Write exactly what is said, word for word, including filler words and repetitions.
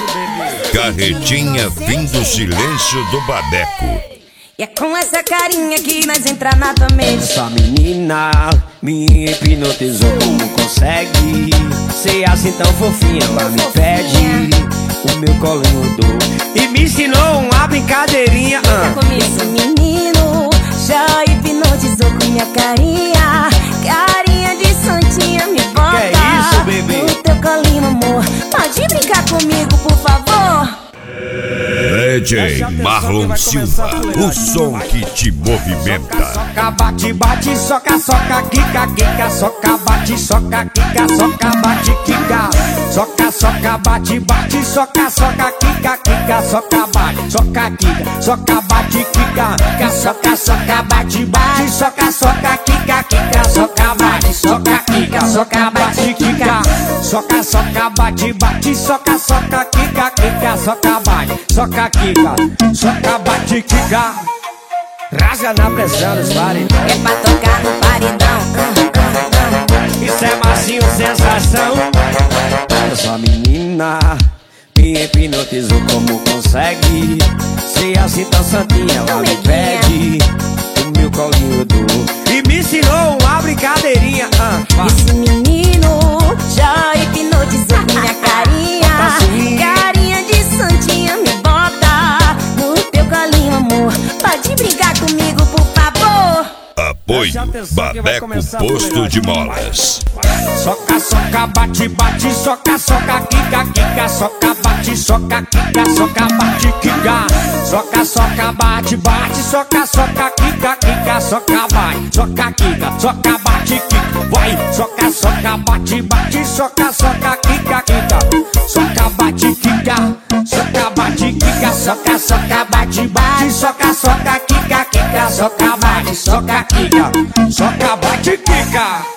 Carretinha fim do silêncio do Babeco. E é com essa carinha que nós entra na tua mente. Essa menina me hipnotizou, como consegue ser assim tão fofinha? Ela me pede o meu colinho dor e me ensinou uma brincadeirinha. ah. Esse menino já hipnotizou com minha carinha. Carinha de santinha, me bota. Que é isso, bebê? No teu colinho, amor. Pode brincar comigo, por favor? D J Marlon Silva, o som que te movimenta. Soca, bate, bate, soca, soca, quica, quica. Soca, bate, soca, quica, soca, bate, quica. Soca, soca, bate, bate, soca, soca, quica, quica. Soca, bate, soca, quica, soca, bate, quica. Soca, soca, bate, bate, soca, soca, quica, quica. Soca, bate, soca, quica, soca, bate, quica. Soca, soca, bate, bate, soca, soca, quica, quica. Soca, bate, soca, quica, soca, bate, quica. Rasga na pressão dos paredão. É pra tocar no paredão. Isso é macio, sensação. Essa menina me hipnotizou, como consegue ser assim tão santinha? Ela me pede o meu colinho dor e me ensinou uma brincadeirinha. ah, Esse menino já hipnotizou com minha carinha. Carinha de santinha, me bota no teu colinho, amor. Pode brincar comigo, por favor? Apoio Babeco Posto de Molas. Soca, soca, bate, bate, soca, soca, quica, quica. Soca, bate, soca, quica, soca, bate, quica. Soca, soca, bate, bate, soca, soca, quica, quica. Soca, bate, soca, quica, soca, bate, quica. Vai, soca, soca, bate, bate, soca, soca, quica, quica. Soca, bate, quica, soca, bate, quica. Soca, soca, bate, bate, soca, soca, quica, quica. Soca, bate, soca, quica, soca, bate, quica.